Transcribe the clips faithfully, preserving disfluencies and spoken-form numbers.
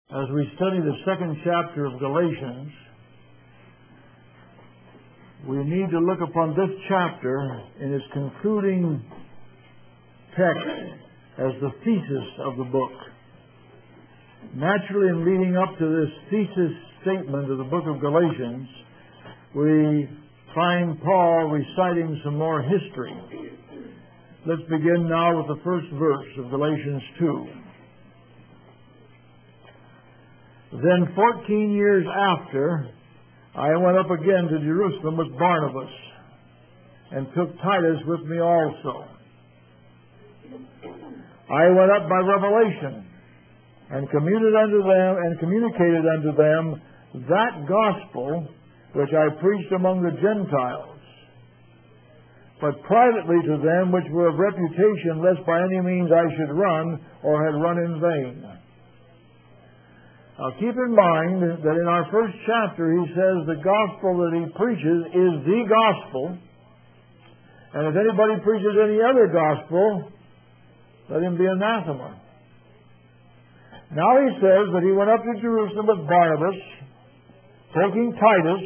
As we study the second chapter of Galatians, we need to look upon this chapter in its concluding text as the thesis of the book. Naturally, in leading up to this thesis statement of the book of Galatians, we find Paul reciting some more history. Let's begin now with the first verse of Galatians two. Then fourteen years after, I went up again to Jerusalem with Barnabas, and took Titus with me also. I went up by revelation, and commuted unto them, and communicated unto them that gospel which I preached among the Gentiles, but privately to them which were of reputation, lest by any means I should run, or had run in vain. Now keep in mind that in our first chapter he says the gospel that he preaches is the gospel, and if anybody preaches any other gospel, let him be anathema. Now he says that he went up to Jerusalem with Barnabas, taking Titus,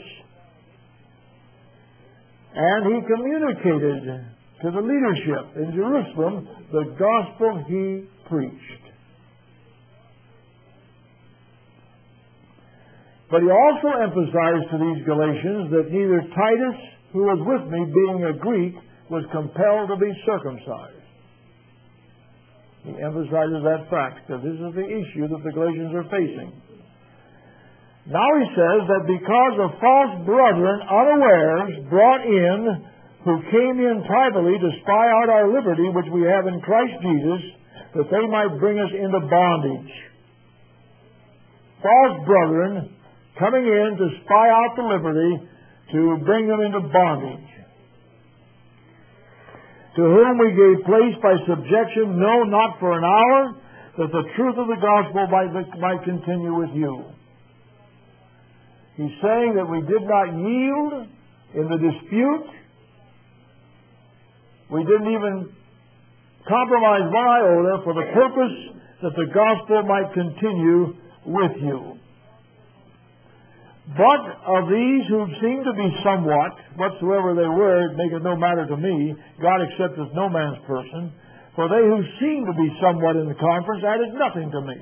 and he communicated to the leadership in Jerusalem the gospel he preached. But he also emphasized to these Galatians that neither Titus, who was with me, being a Greek, was compelled to be circumcised. He emphasizes that fact, that this is the issue that the Galatians are facing. Now he says that because of false brethren unawares brought in, who came in privately to spy out our liberty which we have in Christ Jesus, that they might bring us into bondage. False brethren coming in to spy out the liberty to bring them into bondage, to whom we gave place by subjection, no, not for an hour, that the truth of the gospel might, might continue with you. He's saying that we did not yield in the dispute. We didn't even compromise one iota for the purpose that the gospel might continue with you. But of these who seemed to be somewhat, whatsoever they were, it maketh no matter to me, God accepteth no man's person, for they who seemed to be somewhat in the conference added nothing to me.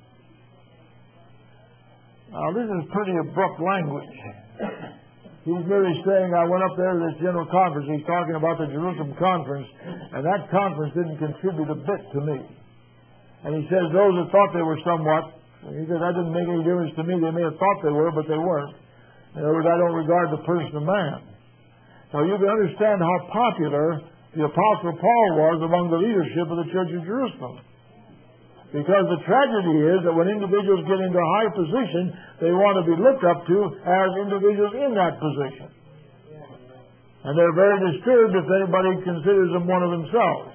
Now this is pretty abrupt language. He's merely saying, I went up there to this general conference. He's talking about the Jerusalem conference, and that conference didn't contribute a bit to me. And he says, those that thought they were somewhat, he says, that didn't make any difference to me. They may have thought they were, but they weren't. In other words, I don't regard the person of man. So you can understand how popular the Apostle Paul was among the leadership of the Church of Jerusalem. Because the tragedy is that when individuals get into a high position, they want to be looked up to as individuals in that position. And they're very disturbed if anybody considers them one of themselves.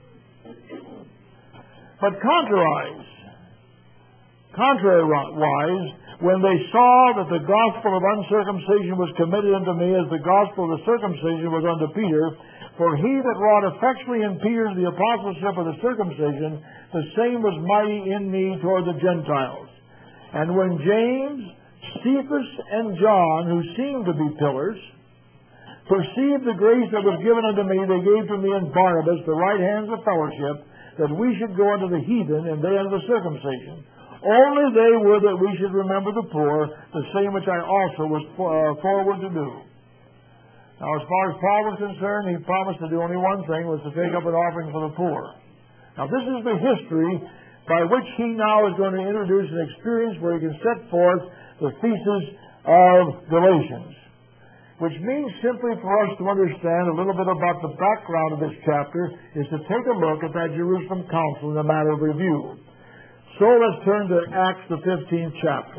But contrariwise, Contrary-wise, when they saw that the gospel of uncircumcision was committed unto me as the gospel of the circumcision was unto Peter, for he that wrought effectually in Peter the apostleship of the circumcision, the same was mighty in me toward the Gentiles. And when James, Cephas, and John, who seemed to be pillars, perceived the grace that was given unto me, they gave to me and Barnabas the right hands of fellowship, that we should go unto the heathen, and they unto the circumcision. Only they were that we should remember the poor, the same which I also was uh, forward to do. Now, as far as Paul was concerned, he promised to do only one thing, was to take up an offering for the poor. Now, this is the history by which he now is going to introduce an experience where he can set forth the thesis of Galatians, which means simply for us to understand a little bit about the background of this chapter is to take a look at that Jerusalem Council in a matter of review. So let's turn to Acts, the fifteenth chapter.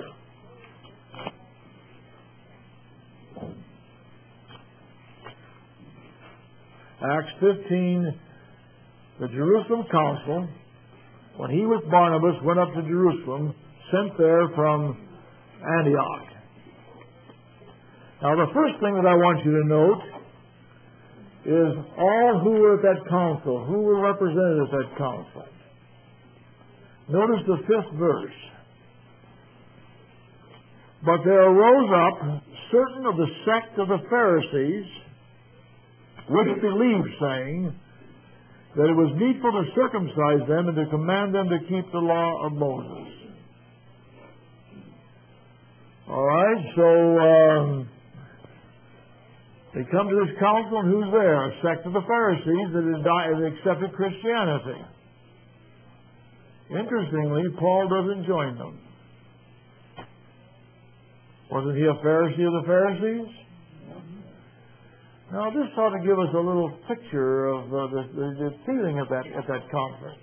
Acts fifteen, the Jerusalem Council, when he with Barnabas went up to Jerusalem, sent there from Antioch. Now the first thing that I want you to note is all who were at that council, who were represented at that council. Notice the fifth verse. But there arose up certain of the sect of the Pharisees, which believed, saying that it was needful to circumcise them and to command them to keep the law of Moses. All right, so um, they come to this council, and who's there? A sect of the Pharisees that had accepted Christianity. Interestingly, Paul doesn't join them. Wasn't he a Pharisee of the Pharisees? Now, this ought to give us a little picture of uh, the, the, the feeling at that, at that conference.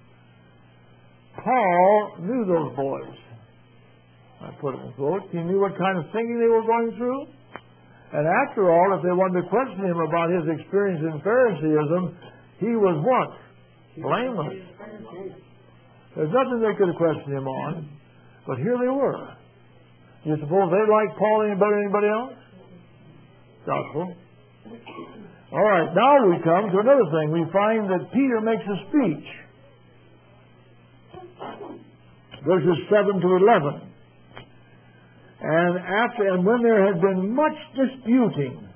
Paul knew those boys. I put it in quotes. He knew what kind of thinking they were going through. And after all, if they wanted to question him about his experience in Phariseeism, he was what? Blameless. There's nothing they could have questioned him on. But here they were. Do you suppose they liked Paul any better than anybody else? Doubtful. All right, now we come to another thing. We find that Peter makes a speech. Verses seven to eleven. And after, and when there had been much disputing,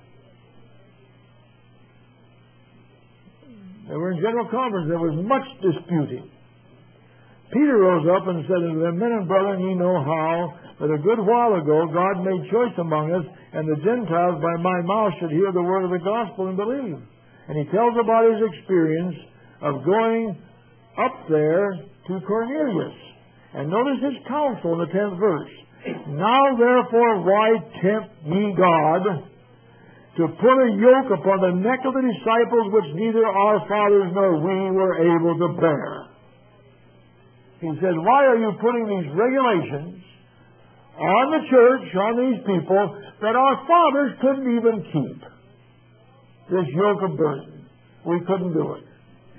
they were in general conference, there was much disputing. Peter rose up and said unto them, Men and brethren, ye know how that a good while ago God made choice among us, and the Gentiles by my mouth should hear the word of the gospel and believe. And he tells about his experience of going up there to Cornelius. And notice his counsel in the tenth verse. Now therefore why tempt ye God to put a yoke upon the neck of the disciples which neither our fathers nor we were able to bear? He said, why are you putting these regulations on the church, on these people, that our fathers couldn't even keep? This yoke of burden. We couldn't do it.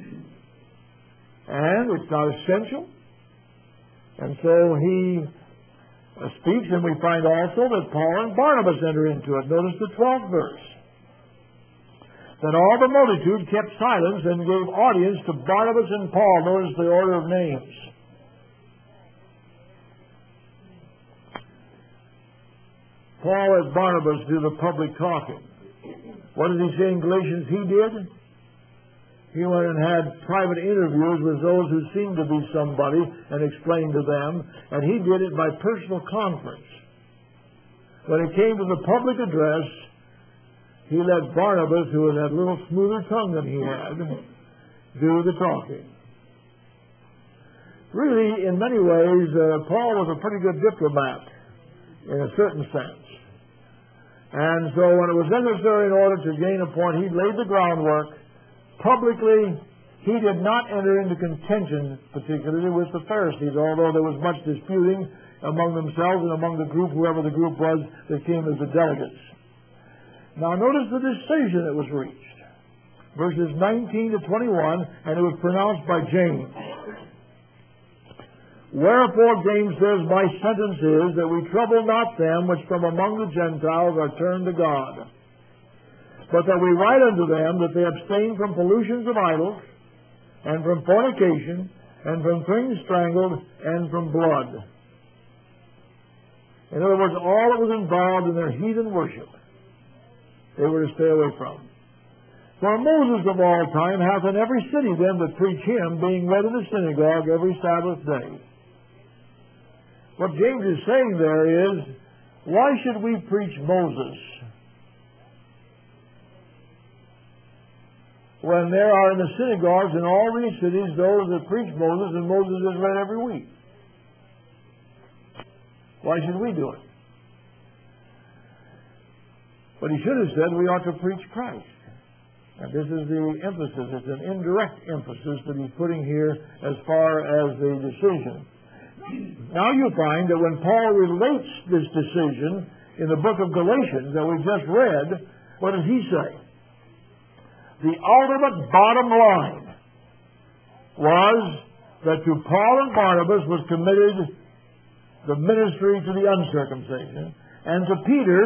And it's not essential. And so he uh, speaks, and we find also that Paul and Barnabas enter into it. Notice the twelfth verse. Then all the multitude kept silence and gave audience to Barnabas and Paul. Notice the order of names. Paul and Barnabas do the public talking. What does he say in Galatians he did? He went and had private interviews with those who seemed to be somebody and explained to them, and he did it by personal conference. When it came to the public address, he let Barnabas, who had a little smoother tongue than he had, do the talking. Really, in many ways, uh, Paul was a pretty good diplomat, in a certain sense. And so when it was necessary in order to gain a point, he laid the groundwork. Publicly, he did not enter into contention, particularly with the Pharisees, although there was much disputing among themselves and among the group, whoever the group was that came as the delegates. Now notice the decision that was reached. Verses nineteen to twenty-one, and it was pronounced by James. Wherefore James says, my sentence is that we trouble not them which from among the Gentiles are turned to God, but that we write unto them that they abstain from pollutions of idols, and from fornication, and from things strangled, and from blood. In other words, all that was involved in their heathen worship, they were to stay away from. For Moses of all time hath in every city them that preach him, being read in the synagogue every Sabbath day. What James is saying there is, why should we preach Moses when there are in the synagogues in all these cities those that preach Moses, and Moses is read every week? Why should we do it? But he should have said we ought to preach Christ. And this is the emphasis. It's an indirect emphasis that he's putting here as far as the decision. Now you find that when Paul relates this decision in the book of Galatians that we just read, what does he say? The ultimate bottom line was that to Paul and Barnabas was committed the ministry to the uncircumcision, and to Peter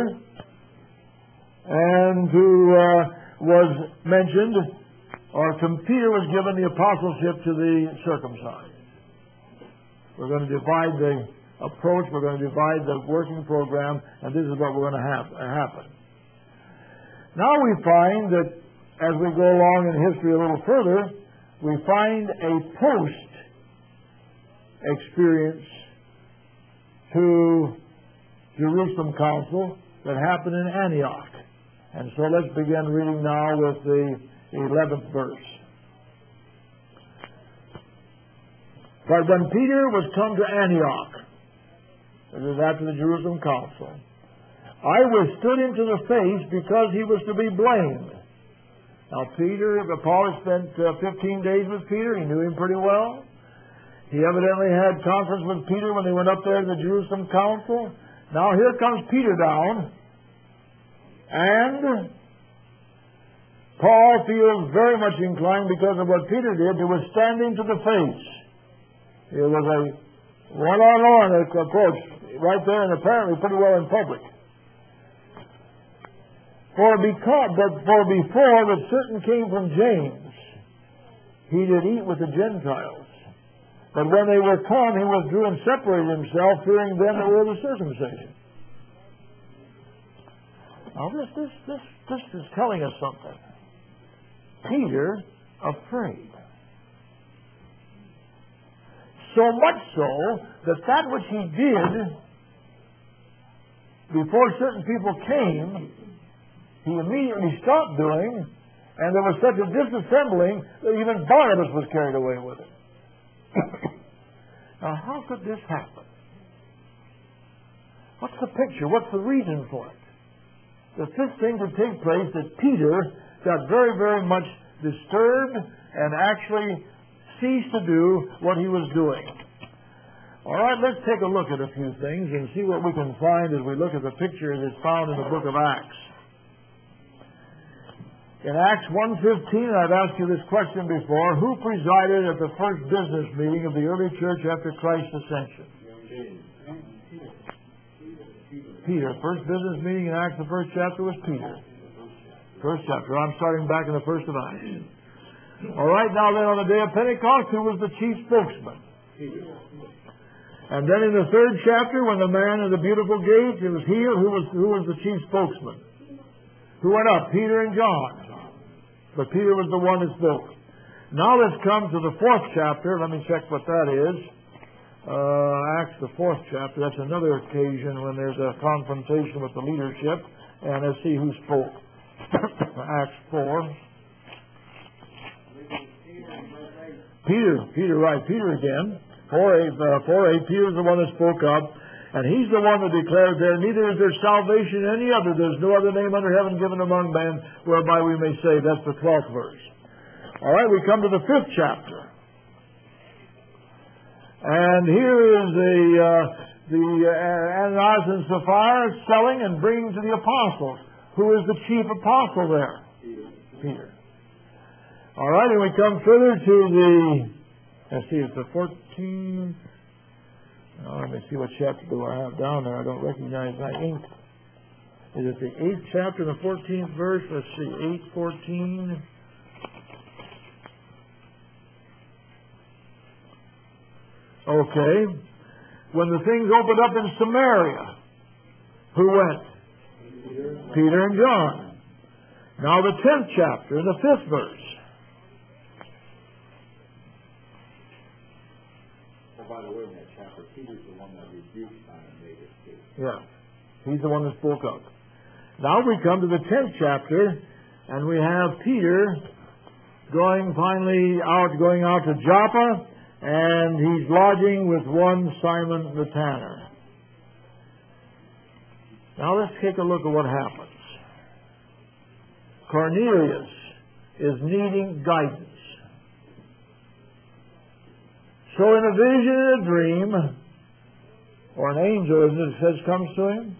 and to uh, was mentioned, or to Peter was given the apostleship to the circumcised. We're going to divide the approach. We're going to divide the working program, and this is what we're going to have happen. Now we find that as we go along in history a little further, we find a post experience to Jerusalem Council that happened in Antioch. And so let's begin reading now with the eleventh verse. But when Peter was come to Antioch, this is after the Jerusalem Council, I withstood him to the face because he was to be blamed. Now Peter, Paul had spent uh, fifteen days with Peter. He knew him pretty well. He evidently had conference with Peter when they went up there to the Jerusalem Council. Now here comes Peter down, and Paul feels very much inclined because of what Peter did to withstand him to the face. It was a one-on-one approach right there, and apparently pretty well in public. For because, but for before that certain came from James, he did eat with the Gentiles. But when they were come, he withdrew and separated himself, fearing them that were the circumcision. Now this, this, this, this is telling us something. Peter afraid. So much so that that which he did before certain people came, he immediately stopped doing, and there was such a disassembling that even Barnabas was carried away with it. Now, how could this happen? What's the picture? What's the reason for it? That this thing could take place, that Peter got very, very much disturbed and actually ceased to do what he was doing. All right, let's take a look at a few things and see what we can find as we look at the picture that's found in the book of Acts. In Acts one fifteen, I've asked you this question before, who presided at the first business meeting of the early church after Christ's ascension? Peter. First business meeting in Acts, the first chapter was Peter. First chapter. I'm starting back in the first of Acts. All right, now then on the day of Pentecost, who was the chief spokesman? And then in the third chapter, when the man in the beautiful gate, it was healed, who was, who was the chief spokesman? Who went up? Peter and John. But Peter was the one that spoke. Now let's come to the fourth chapter. Let me check what that is. Uh, Acts, the fourth chapter. That's another occasion when there's a confrontation with the leadership. And let's see who spoke. Acts four. Peter. Peter, right. Peter again. four eight, uh, four eight. Peter's the one that spoke up. And he's the one that declared there, neither is there salvation in any other. There's no other name under heaven given among men whereby we may save. That's the twelfth verse. All right, we come to the fifth chapter. And here is the, uh, the uh, Ananias and Sapphira selling and bringing to the apostles. Who is the chief apostle there? Peter. Peter. All right, and we come further to the, let's see, it's the fourteenth. Oh, let me see what chapter do I have down there. I don't recognize my ink. Is it the eighth chapter, the fourteenth verse? Let's see, eight fourteen. Okay. When the things opened up in Samaria, who went? Peter, Peter and John. Now the tenth chapter, the fifth verse. By the way, in that chapter, Peter's the one that rebuked Simon made it too. Yeah. He's the one that spoke up. Now we come to the tenth chapter, and we have Peter going finally out, going out to Joppa, and he's lodging with one Simon the tanner. Now let's take a look at what happens. Cornelius is needing guidance. So in a vision and a dream, or an angel, as it says, comes to him,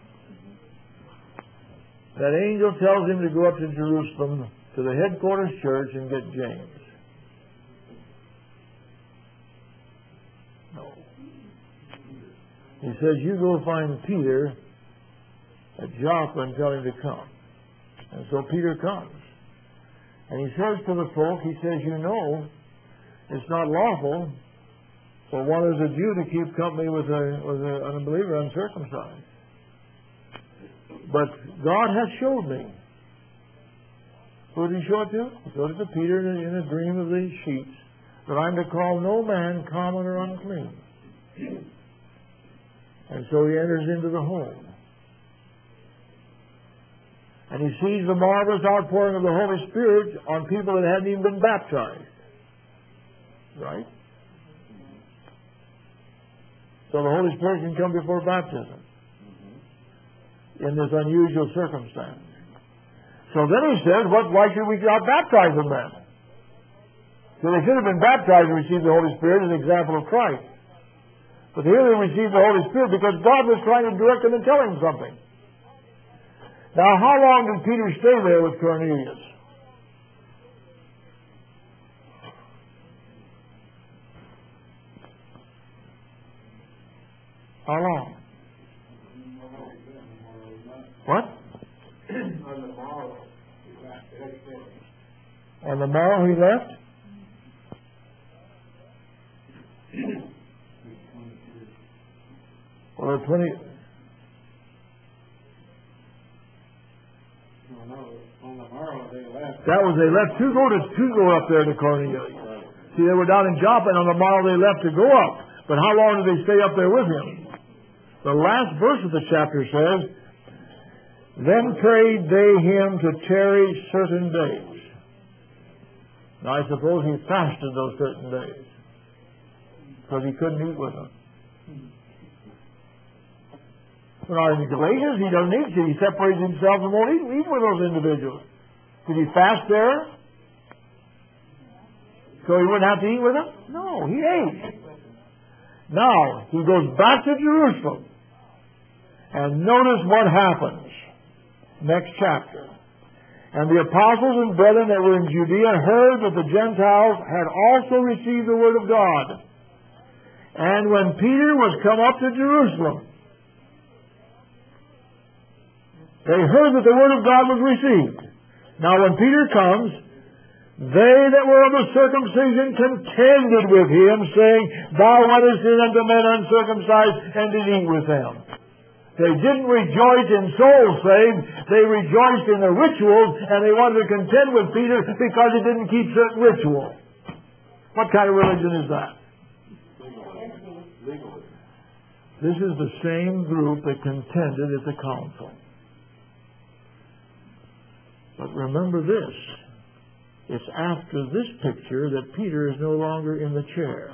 that angel tells him to go up to Jerusalem to the headquarters church and get James. No. He says, you go find Peter at Joppa and tell him to come. And so Peter comes. And he says to the folk, he says, you know, it's not lawful For one is a Jew to keep company with, a, with a, an unbeliever uncircumcised. But God has showed me. Who did He show it to? He showed it to Peter in a, in a dream of these sheets, that I'm to call no man common or unclean. And so he enters into the home. And he sees the marvelous outpouring of the Holy Spirit on people that hadn't even been baptized. Right? So the Holy Spirit can come before baptism in this unusual circumstance. So then he says, what, why should we not baptize them then? So they should have been baptized and received the Holy Spirit as an example of Christ. But here they received the Holy Spirit because God was trying to direct them and tell him something. Now, how long did Peter stay there with Cornelius? How long? What? On the morrow, he left. The next day. On the morrow he left? Well, the twenty. On the morrow they left. That was they left to go to to go up there to Cornelius. See, they were down in Joppa, and on the morrow they left to go up. But how long did they stay up there with him? The last verse of the chapter says, "Then prayed they him to tarry certain days." Now, I suppose he fasted those certain days because he couldn't eat with them. Now, in Galatians, he doesn't eat. He separates himself and won't eat, eat with those individuals. Did he fast there so he wouldn't have to eat with them? No, he ate. Now, he goes back to Jerusalem. And notice what happens. Next chapter. And the apostles and brethren that were in Judea heard that the Gentiles had also received the word of God. And when Peter was come up to Jerusalem, they heard that the word of God was received. Now when Peter comes, they that were of the circumcision contended with him, saying, "Thou wentest in unto men uncircumcised, and did eat with them." They didn't rejoice in souls saved. They rejoiced in the rituals, and they wanted to contend with Peter because he didn't keep certain rituals. What kind of religion is that? This is the same group that contended at the council. But remember this. It's after this picture that Peter is no longer in the chair.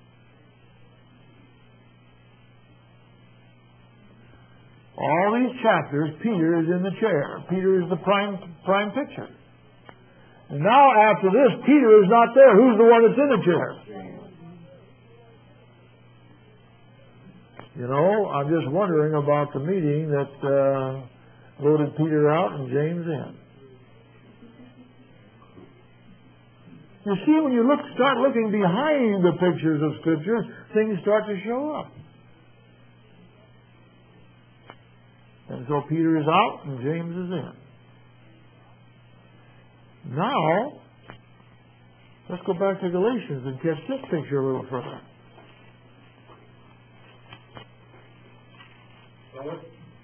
All these chapters, Peter is in the chair. Peter is the prime prime picture. And now after this, Peter is not there. Who's the one that's in the chair? You know, I'm just wondering about the meeting that uh, voted Peter out and James in. You see, when you look, start looking behind the pictures of Scripture, things start to show up. And so Peter is out and James is in. Now, let's go back to Galatians and catch this picture a little further. So what,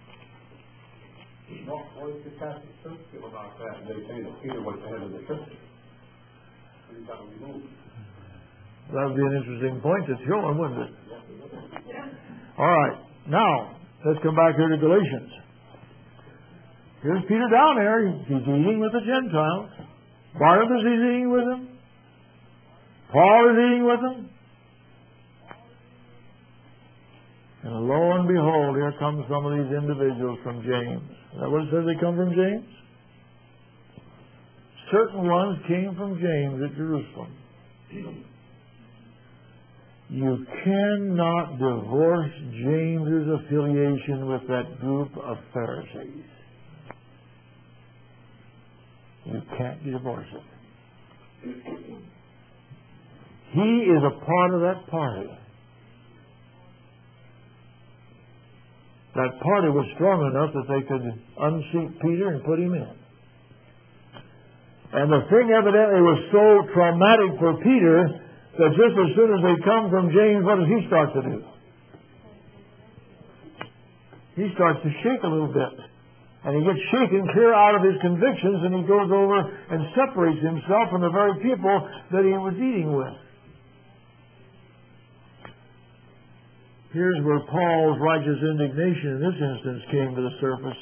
what, what does the Catholic Church feel about that? They say that Peter was the head of the church. He got removed. That would be an interesting point to show him, wouldn't it? All right. Now, let's come back here to Galatians. Here's Peter down there. He's eating with the Gentiles. Barnabas is eating with them. Paul is eating with them. And lo and behold, here come some of these individuals from James. Is that what it says they come from James? Certain ones came from James at Jerusalem. You cannot divorce James's affiliation with that group of Pharisees. You can't divorce it. He is a part of that party. That party was strong enough that they could unseat Peter and put him in. And the thing evidently was so traumatic for Peter that just as soon as they come from James, what does he start to do? He starts to shake a little bit. And he gets shaken clear out of his convictions, and he goes over and separates himself from the very people that he was eating with. Here's where Paul's righteous indignation in this instance came to the surface.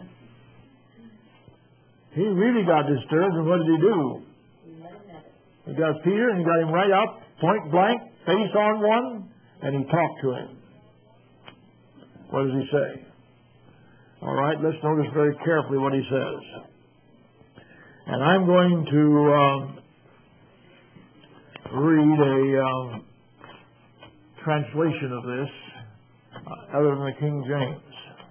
He really got disturbed, and what did he do? He got Peter, and he got him right up, point blank, face on one, and he talked to him. What does he say? All right, let's notice very carefully what he says. And I'm going to um, read a um, translation of this, uh, other than the King James.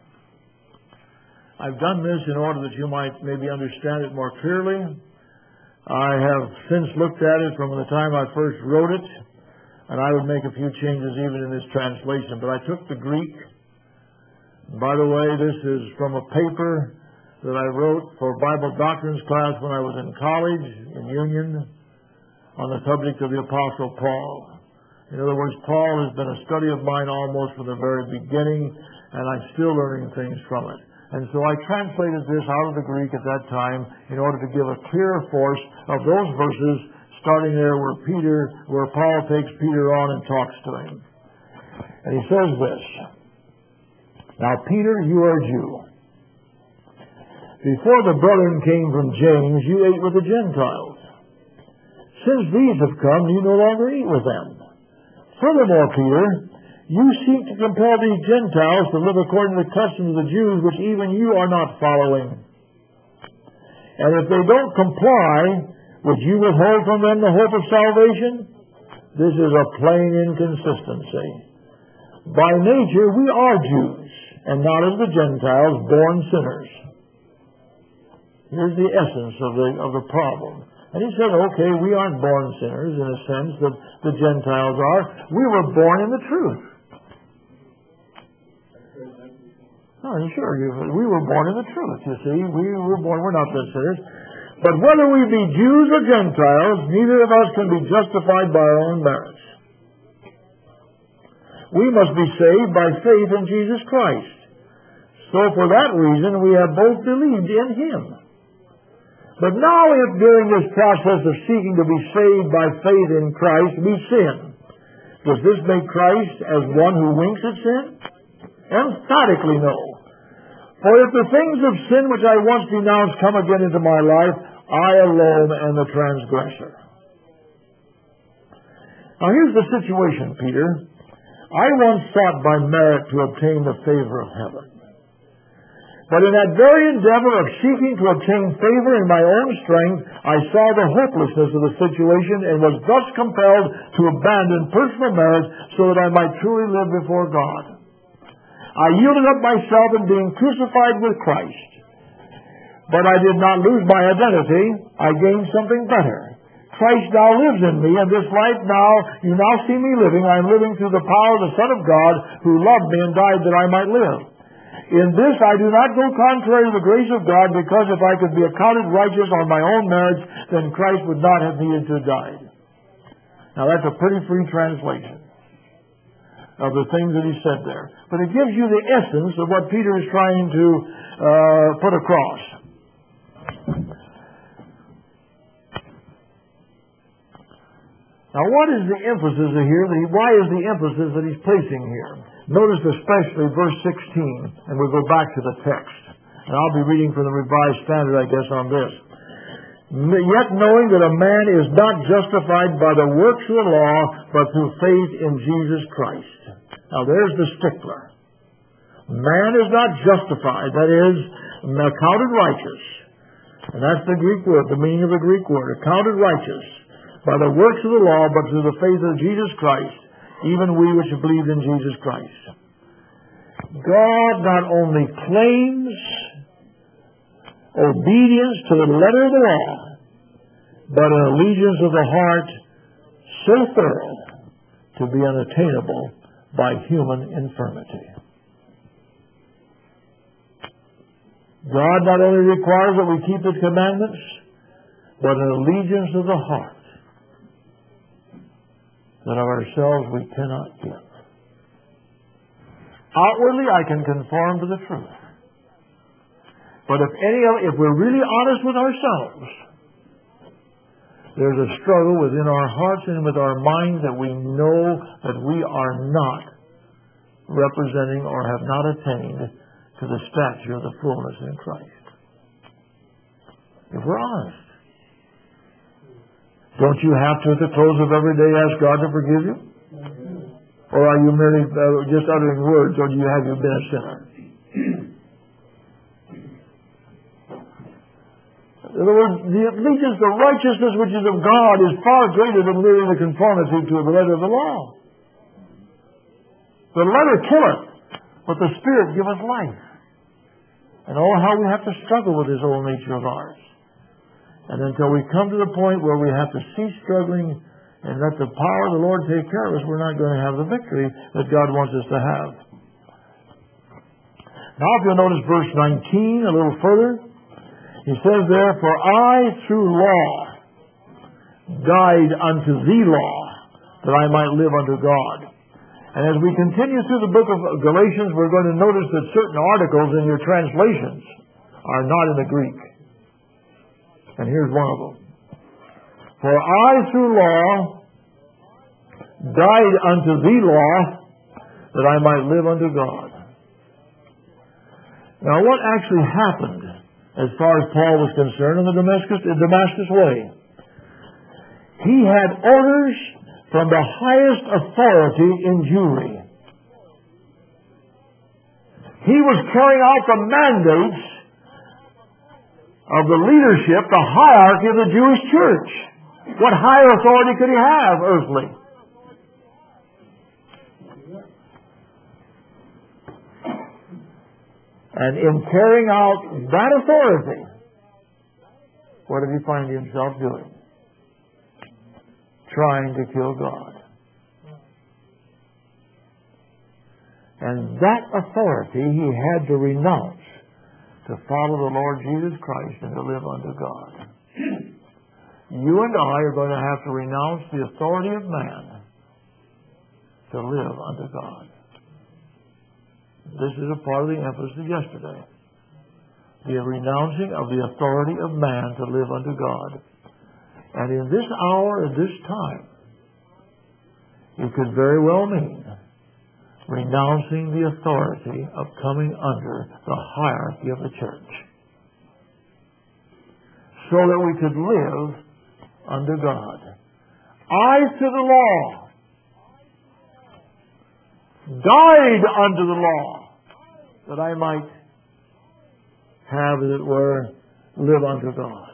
I've done this in order that you might maybe understand it more clearly. I have since looked at it from the time I first wrote it, and I would make a few changes even in this translation. But I took the Greek. By the way, this is from a paper that I wrote for Bible Doctrines class when I was in college in Union on the subject of the Apostle Paul. In other words, Paul has been a study of mine almost from the very beginning, and I'm still learning things from it. And so I translated this out of the Greek at that time in order to give a clearer force of those verses starting there where Peter, where Paul takes Peter on and talks to him. And he says this, "Now Peter, you are a Jew. Before the brethren came from James, you ate with the Gentiles. Since these have come, you no longer eat with them. Furthermore, Peter, you seek to compel these Gentiles to live according to the customs of the Jews, which even you are not following. And if they don't comply, would you withhold from them the hope of salvation? This is a plain inconsistency. By nature, we are Jews, and not as the Gentiles, born sinners." Here's the essence of the, of the problem. And he said, okay, we aren't born sinners in a sense that the Gentiles are. We were born in the truth. Oh, sure, we were born in the truth, you see. We were born, we're not the sinners. But whether we be Jews or Gentiles, neither of us can be justified by our own merits. We must be saved by faith in Jesus Christ. So for that reason, we have both believed in Him. But now if during this process of seeking to be saved by faith in Christ, we sin, does this make Christ as one who winks at sin? Emphatically no. For if the things of sin which I once denounced come again into my life, I alone am the transgressor. Now here's the situation, Peter. I once sought by merit to obtain the favor of heaven. But in that very endeavor of seeking to obtain favor in my own strength, I saw the hopelessness of the situation and was thus compelled to abandon personal merit so that I might truly live before God. I yielded up myself in being crucified with Christ. But I did not lose my identity. I gained something better. Christ now lives in me, and this life now, you now see me living. I am living through the power of the Son of God, who loved me and died that I might live. In this I do not go contrary to the grace of God, because if I could be accounted righteous on my own merits, then Christ would not have needed to have died. Now that's a pretty free translation of the things that he said there. But it gives you the essence of what Peter is trying to uh, put across. Now what is the emphasis here? That he, why is the emphasis that he's placing here? Notice especially verse sixteen, and we'll go back to the text. And I'll be reading from the Revised Standard, I guess, on this. "Yet knowing that a man is not justified by the works of the law, but through faith in Jesus Christ." Now there's the stickler. Man is not justified, that is, accounted righteous. And that's the Greek word, the meaning of the Greek word, accounted righteous, by the works of the law, but through the faith of Jesus Christ, even we which have believed in Jesus Christ. God not only claims obedience to the letter of the law, but an allegiance of the heart so thorough to be unattainable by human infirmity. God not only requires that we keep His commandments, but an allegiance of the heart. that of ourselves we cannot give. Outwardly, I can conform to the truth. But if any of, if we're really honest with ourselves, there's a struggle within our hearts and with our minds that we know that we are not representing or have not attained to the stature of the fullness in Christ. If we're honest. Don't you have to, at the close of every day, ask God to forgive you? Or are you merely uh, just uttering words, or do you have you been a sinner? In other words, the allegiance, the righteousness which is of God is far greater than merely the conformity to the letter of the law. The letter killeth, but the Spirit giveth life. And oh, how we have to struggle with this old nature of ours. And until we come to the point where we have to cease struggling and let the power of the Lord take care of us, we're not going to have the victory that God wants us to have. Now, if you'll notice verse nineteen a little further, he says there, "For I through law died unto the law, that I might live unto God." And as we continue through the book of Galatians, we're going to notice that certain articles in your translations are not in the Greek. And here's one of them. "For I through law died unto the law, that I might live unto God." Now, what actually happened as far as Paul was concerned in the Damascus, the Damascus way? He had orders from the highest authority in Jewry. He was carrying out the mandates of the leadership, the hierarchy of the Jewish church. What higher authority could he have, earthly? And in carrying out that authority, what did he find himself doing? Trying to kill God. And that authority he had to renounce to follow the Lord Jesus Christ and to live unto God. You and I are going to have to renounce the authority of man to live unto God. This is a part of the emphasis of yesterday. The renouncing of the authority of man to live unto God. And in this hour, at this time, it could very well mean renouncing the authority of coming under the hierarchy of the church, so that we could live under God. I, to the law, died unto the law, that I might have, as it were, live unto God.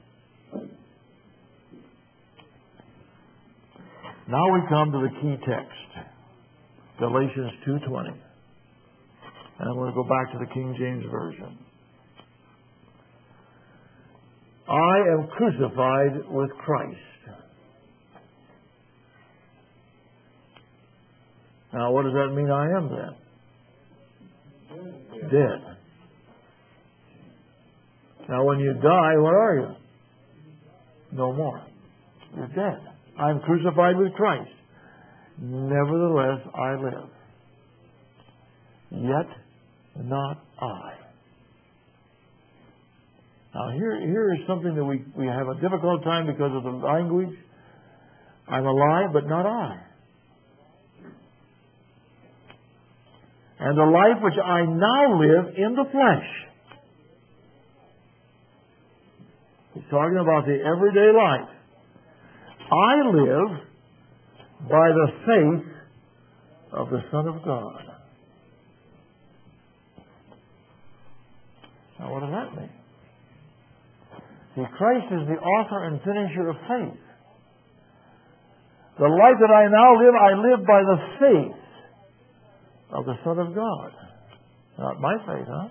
Now we come to the key text, Galatians two twenty. And I'm going to go back to the King James Version. I am crucified with Christ. Now, what does that mean I am then? Dead. Now, when you die, what are you? No more. You're dead. I'm crucified with Christ. Nevertheless, I live. Yet not I. Now, here, here is something that we, we have a difficult time because of the language. I'm alive, but not I. And the life which I now live in the flesh. He's talking about the everyday life. I live by the faith of the Son of God. Now, what does that mean? See, Christ is the author and finisher of faith. The life that I now live, I live by the faith of the Son of God. Not my faith, huh?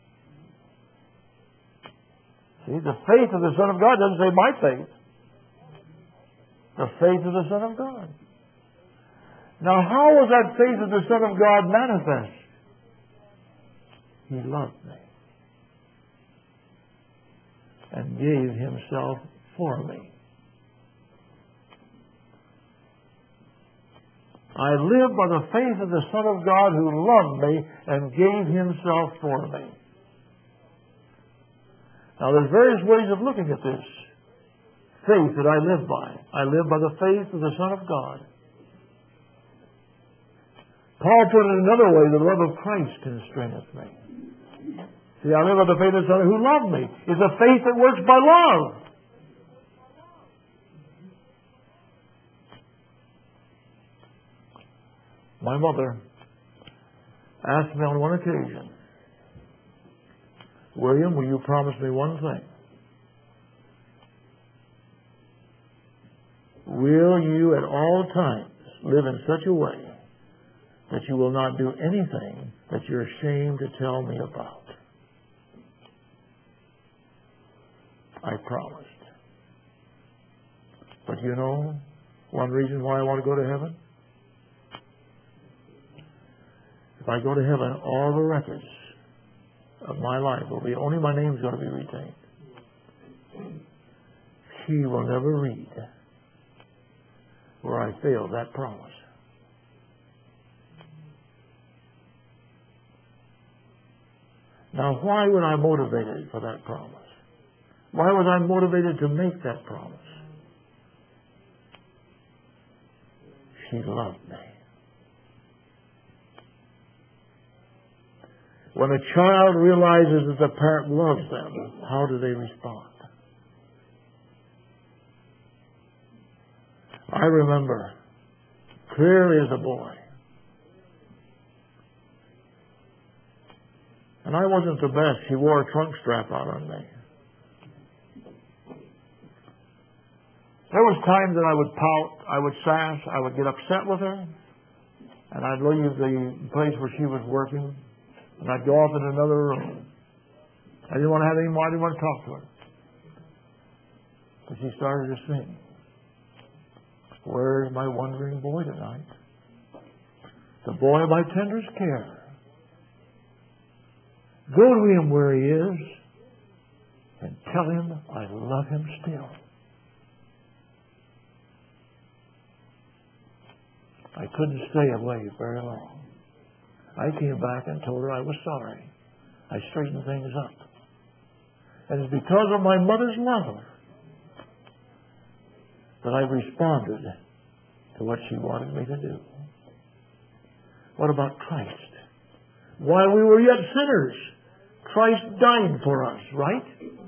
See, the faith of the Son of God doesn't say my faith. The faith of the Son of God. Now, how was that faith of the Son of God manifest? He loved me and gave Himself for me. I live by the faith of the Son of God who loved me and gave Himself for me. Now, there's various ways of looking at this faith that I live by. I live by the faith of the Son of God. Paul put it another way, the love of Christ constraineth me. See, I live by the faith of the Son who loved me. It's a faith that works by love. My mother asked me on one occasion, William, will you promise me one thing? Will you at all times live in such a way that you will not do anything that you're ashamed to tell me about? I promised. But you know one reason why I want to go to heaven? If I go to heaven, all the records of my life will be, only my name's going to be retained. He will never read where I failed that promise. Now, why was I motivated for that promise? Why was I motivated to make that promise? She loved me. When a child realizes that the parent loves them, how do they respond? I remember clearly as a boy, and I wasn't the best. She wore a trunk strap out on me. There was times that I would pout, I would sass, I would get upset with her, and I'd leave the place where she was working, and I'd go off in another room. I didn't want to have any more, I didn't want to talk to her. But she started to sing. Where is my wandering boy tonight? The boy of my tenderest care. Go to him where he is and tell him I love him still. I couldn't stay away very long. I came back and told her I was sorry. I straightened things up. And it's because of my mother's love that I responded to what she wanted me to do. What about Christ? While we were yet sinners, Christ died for us, right?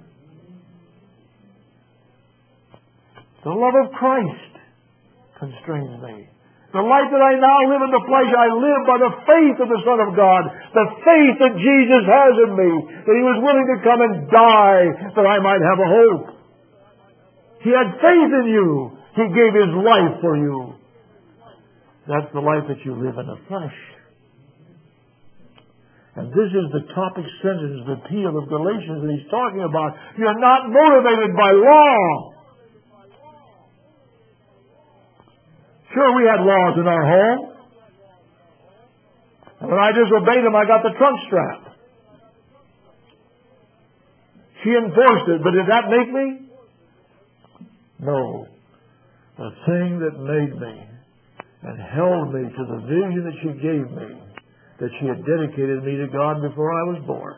The love of Christ constrains me. The life that I now live in the flesh, I live by the faith of the Son of God, the faith that Jesus has in me, that He was willing to come and die that I might have a hope. He had faith in you. He gave His life for you. That's the life that you live in the flesh. And this is the topic sentence, the appeal of Galatians that he's talking about. You're not motivated by law. Sure, we had laws in our home. And when I disobeyed them, I got the trunk strap. She enforced it, but did that make me? No. The thing that made me and held me to the vision that she gave me, that she had dedicated me to God before I was born.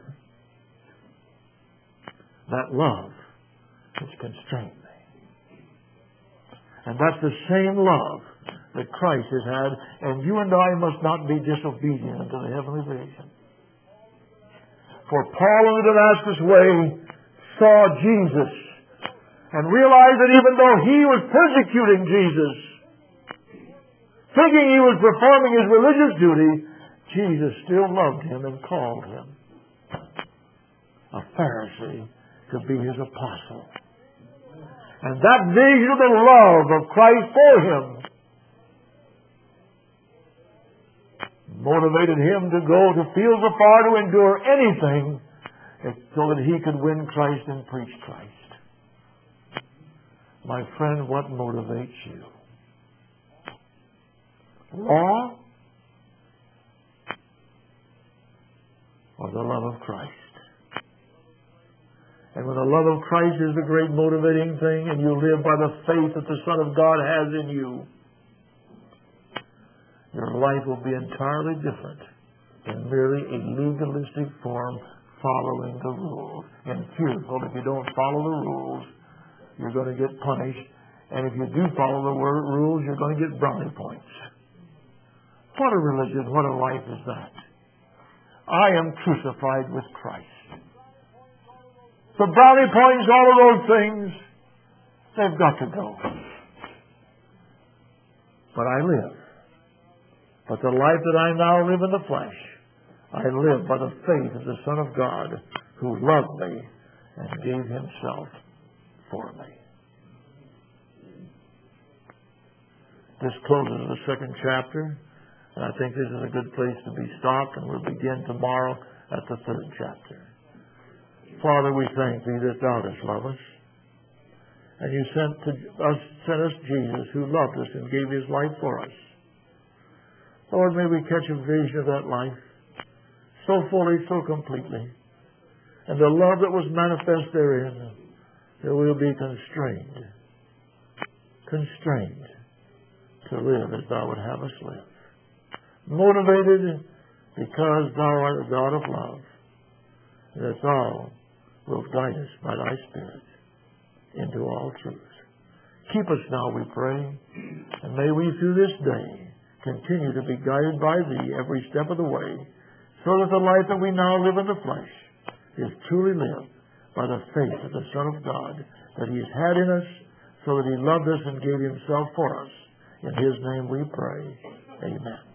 That love which constrained me. And that's the same love that Christ has had, and you and I must not be disobedient unto the heavenly vision. For Paul on the Damascus way saw Jesus and realized that even though he was persecuting Jesus, thinking he was performing his religious duty, Jesus still loved him and called him a Pharisee to be his apostle. And that vision of the love of Christ for him motivated him to go to fields afar to endure anything so that he could win Christ and preach Christ. My friend, what motivates you? Law or the love of Christ? And when the love of Christ is the great motivating thing and you live by the faith that the Son of God has in you, your life will be entirely different than merely a legalistic form following the rules. And fearful, if you don't follow the rules, you're going to get punished. And if you do follow the rules, you're going to get brownie points. What a religion, what a life is that? I am crucified with Christ. The brownie points, all of those things, they've got to go. But I live. But the life that I now live in the flesh, I live by the faith of the Son of God who loved me and gave himself for me. This closes the second chapter, and I think this is a good place to be stopped, and we'll begin tomorrow at the third chapter. Father, we thank thee that thou dost love us, and you sent, to us, sent us Jesus, who loved us and gave his life for us. Lord, may we catch a vision of that life so fully, so completely, and the love that was manifest therein, that we'll be constrained, constrained to live as thou would have us live. Motivated because thou art a God of love, and that thou wilt guide us by thy Spirit into all truth. Keep us now, we pray, and may we through this day continue to be guided by thee every step of the way, so that the life that we now live in the flesh is truly lived by the faith of the Son of God that he has had in us, so that he loved us and gave himself for us. In his name we pray. Amen.